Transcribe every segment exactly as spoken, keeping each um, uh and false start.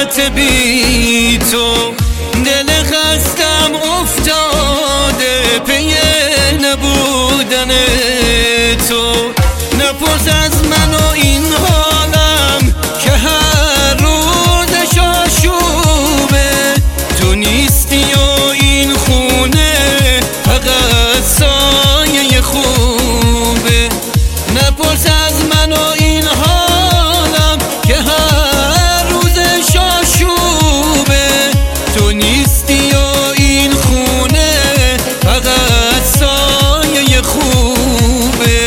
خلوت بی تو، دل خستم افتاده پی نبودن تو. نپرس از من و این حالم که هر روزش آشوبه، تو نیستی و این خونه فقط سایه خوبه. نپرس از من و این حالم که هر روزش آشوبه، تو نیستی و این خونه فقط سایه خوبه.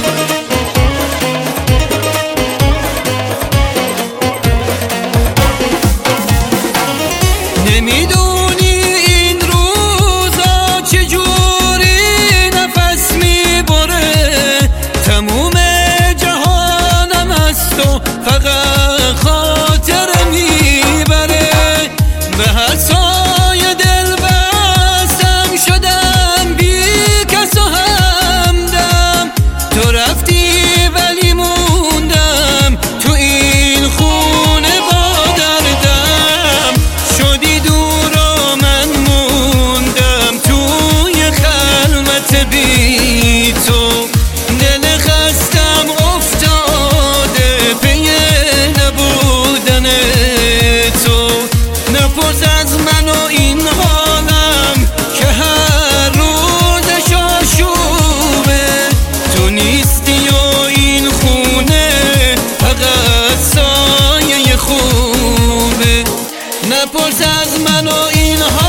نمیدونی این روزا چجوری نفس میبره، تموم جهانم هست و فقط خاطر میبره. به هر سایه دل بستم شدم بی کس و همدم، تو رفتی ولی موندم تو این خونه با دردم. شدی دور و من موندم توی خلوت بی تو، دل خستم افتاده پی نبودن تو. نپرس از من و این حالم که هر روزش آشوبه، تو نیستی و این خونه فقط سایه خوبه. نپرس از من و این حالم